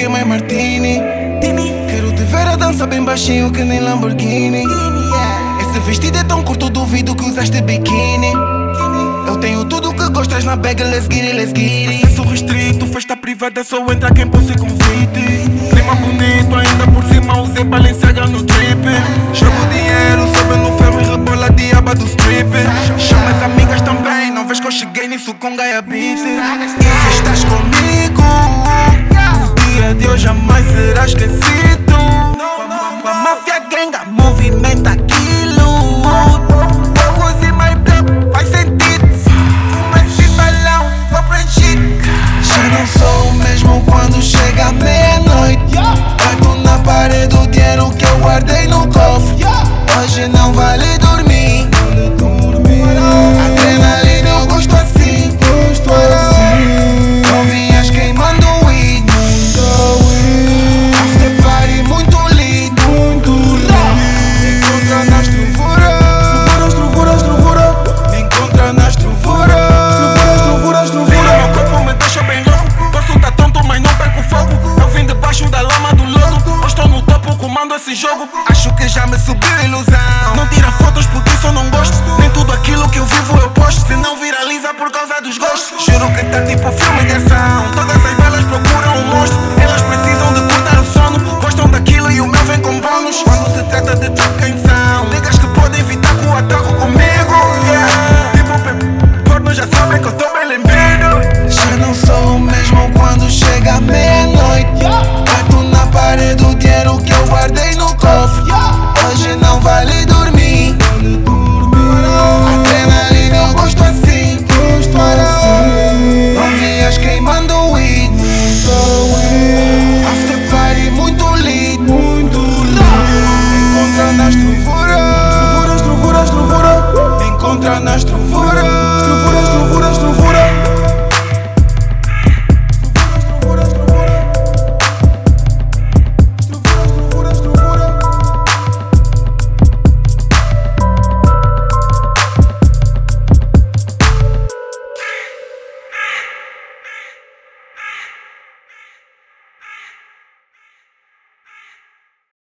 mais martini. Quero te ver a dançar bem baixinho que nem Lamborghini. Esse vestido é tão curto, duvido que usaste biquíni. Eu tenho tudo que gostas na bag, let's get it, let's get it. Acesso restrito, festa privada, só entra quem possui convite. Clima bonito, ainda por cima usei Balenciaga no trip. Jogo dinheiro, sobe no ferro e rebola a diaba do strip. Chama as amigas também, não vês que eu cheguei nisso com Gaia Beat. E se estás comigo, o dia de hoje jamais será esquecido. Com a máfia gringa, movimenta aquilo. Focus in my blood, faz sentido. Fuma esse balão, vou preencher. Já não sou o mesmo quando chega a meia-noite. Bato na parede o dinheiro que eu guardei no cofre. Hoje não vale dormir. Adrenalina eu gosto assim. Novinhas queimando weed. After party muito lindo. Me encontra nas trovuras. Me encontra nas trovuras. Meu corpo me deixa bem louco. Posso tá tonto, mas não perco o fogo. Eu vim debaixo da lama do lodo. Hoje estou no topo, comando esse jogo. Acho que já me subiu a ilusão. Não tira fotos porque isso eu não gosto. Nem tudo aquilo que eu vivo eu posto. Se não viraliza por causa dos gostos. Juro que tá tipo filme de ação. Todas as balas procuram um monstro. Elas precisam